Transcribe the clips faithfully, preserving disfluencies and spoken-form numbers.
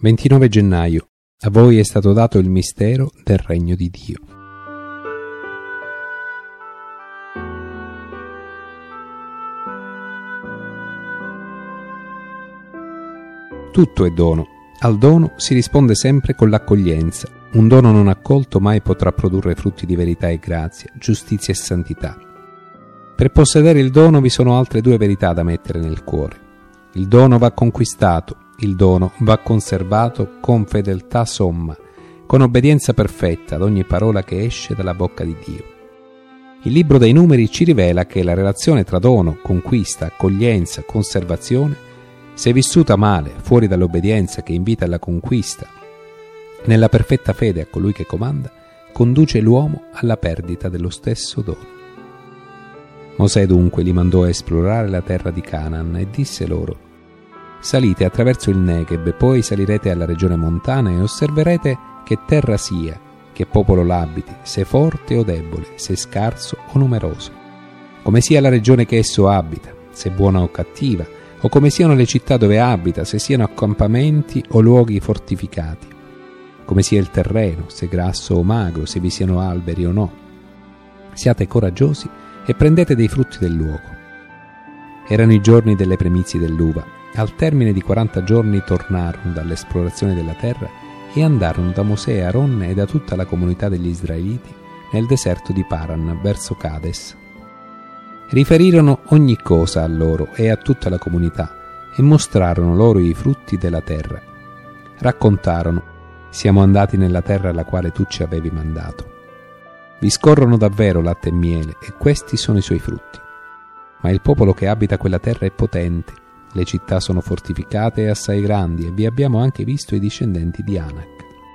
ventinove gennaio. A voi è stato dato il mistero del regno di Dio. Tutto è dono. Al dono si risponde sempre con l'accoglienza. Un dono non accolto mai potrà produrre frutti di verità e grazia, giustizia e santità. Per possedere il dono vi sono altre due verità da mettere nel cuore. Il dono va conquistato, il dono va conservato con fedeltà somma, con obbedienza perfetta ad ogni parola che esce dalla bocca di Dio. Il libro dei Numeri ci rivela che la relazione tra dono, conquista, accoglienza, conservazione, se vissuta male, fuori dall'obbedienza che invita alla conquista, nella perfetta fede a colui che comanda, conduce l'uomo alla perdita dello stesso dono. Mosè dunque li mandò a esplorare la terra di Canaan e disse loro: salite attraverso il Negev, poi salirete alla regione montana e osserverete che terra sia, che popolo l'abiti, se forte o debole, se scarso o numeroso, come sia la regione che esso abita, se buona o cattiva, o come siano le città dove abita, se siano accampamenti o luoghi fortificati, come sia il terreno, se grasso o magro, se vi siano alberi o no. Siate coraggiosi e prendete dei frutti del luogo. Erano i giorni delle primizie dell'uva. Al termine di quaranta giorni tornarono dall'esplorazione della terra e andarono da Mosè e Aaron e da tutta la comunità degli Israeliti nel deserto di Paran verso Cades. Riferirono ogni cosa a loro e a tutta la comunità e mostrarono loro i frutti della terra. Raccontarono: siamo andati nella terra alla quale tu ci avevi mandato. Vi scorrono davvero latte e miele e questi sono i suoi frutti. Ma il popolo che abita quella terra è potente, le città sono fortificate e assai grandi e vi abbiamo anche visto i discendenti di Anak.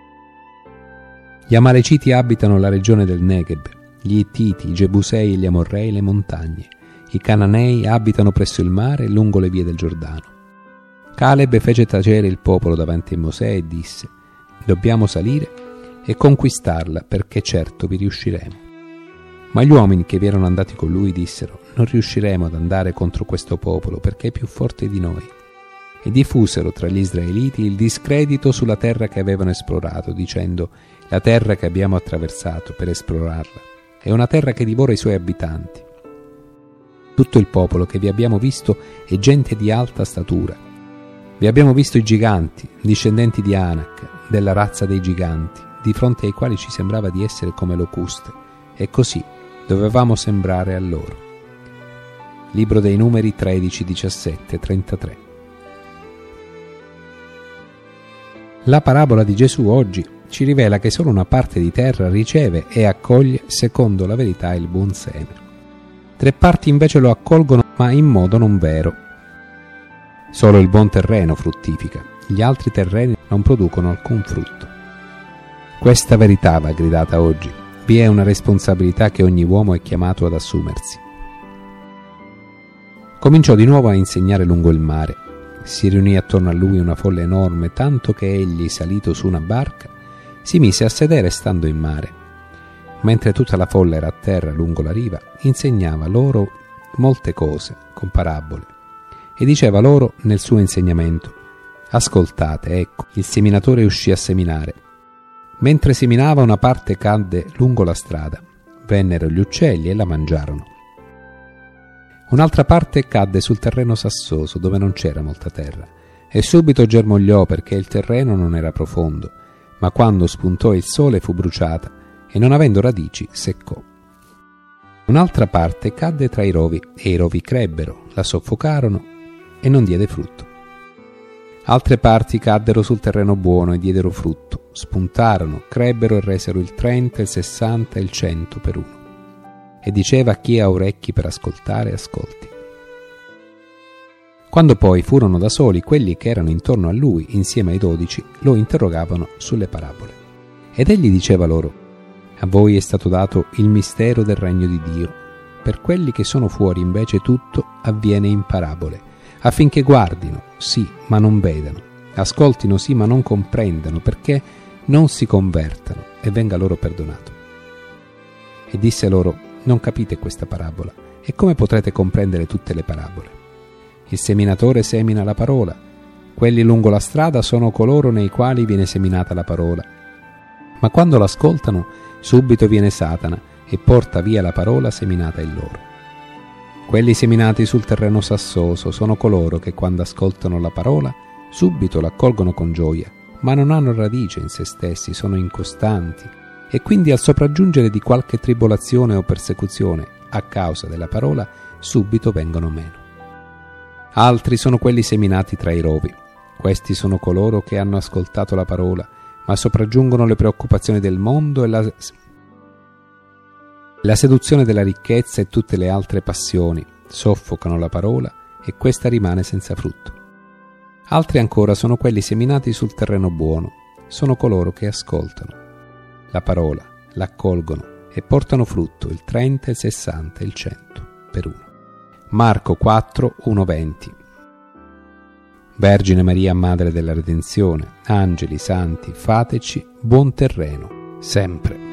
Gli Amaleciti abitano la regione del Negev, gli Ittiti, i Gebusei e gli Amorrei le montagne, i Cananei abitano presso il mare e lungo le vie del Giordano. Caleb fece tacere il popolo davanti a Mosè e disse: dobbiamo salire e conquistarla, perché certo vi riusciremo. Ma gli uomini che vi erano andati con lui dissero: non riusciremo ad andare contro questo popolo, perché è più forte di noi. E diffusero tra gli israeliti il discredito sulla terra che avevano esplorato, dicendo: la terra che abbiamo attraversato per esplorarla è una terra che divora i suoi abitanti. Tutto il popolo che vi abbiamo visto è gente di alta statura. Vi abbiamo visto i giganti, discendenti di Anak, della razza dei giganti, di fronte ai quali ci sembrava di essere come locuste, e così dovevamo sembrare a loro. Libro dei Numeri tredici, diciassette, trentatré. La parabola di Gesù oggi ci rivela che solo una parte di terra riceve e accoglie secondo la verità il buon seme. Tre parti invece lo accolgono, ma in modo non vero. Solo il buon terreno fruttifica, gli altri terreni non producono alcun frutto. Questa verità va gridata oggi. Vi è una responsabilità che ogni uomo è chiamato ad assumersi. Cominciò di nuovo a insegnare lungo il mare. Si riunì attorno a lui una folla enorme, tanto che egli, salito su una barca, si mise a sedere stando in mare. Mentre tutta la folla era a terra lungo la riva, insegnava loro molte cose con parabole e diceva loro nel suo insegnamento: ascoltate, ecco, il seminatore uscì a seminare. Mentre seminava, una parte cadde lungo la strada. Vennero gli uccelli e la mangiarono. Un'altra parte cadde sul terreno sassoso, dove non c'era molta terra, e subito germogliò perché il terreno non era profondo, ma quando spuntò il sole fu bruciata e, non avendo radici, seccò. Un'altra parte cadde tra i rovi e i rovi crebbero, la soffocarono e non diede frutto. Altre parti caddero sul terreno buono e diedero frutto, spuntarono, crebbero e resero il trenta, il sessanta e il cento per uno. E diceva: chi ha orecchi per ascoltare, ascolti. Quando poi furono da soli, quelli che erano intorno a lui, insieme ai dodici, lo interrogavano sulle parabole. Ed egli diceva loro: a voi è stato dato il mistero del regno di Dio. Per quelli che sono fuori invece tutto avviene in parabole, affinché guardino, sì, ma non vedano, ascoltino, sì, ma non comprendano, perché non si convertano e venga loro perdonato. E disse loro: non capite questa parabola, e come potrete comprendere tutte le parabole? Il seminatore semina la parola. Quelli lungo la strada sono coloro nei quali viene seminata la parola. Ma quando l'ascoltano, subito viene Satana e porta via la parola seminata in loro. Quelli seminati sul terreno sassoso sono coloro che quando ascoltano la parola, subito l'accolgono con gioia, ma non hanno radice in se stessi, sono incostanti e quindi al sopraggiungere di qualche tribolazione o persecuzione a causa della parola, subito vengono meno. Altri sono quelli seminati tra i rovi. Questi sono coloro che hanno ascoltato la parola, ma sopraggiungono le preoccupazioni del mondo e la, la seduzione della ricchezza e tutte le altre passioni, soffocano la parola e questa rimane senza frutto. Altri ancora sono quelli seminati sul terreno buono, sono coloro che ascoltano la parola, l'accolgono e portano frutto il trenta, il sessanta e il cento per uno. Marco quattro, uno venti. Vergine Maria, Madre della Redenzione, angeli, santi, fateci buon terreno, sempre.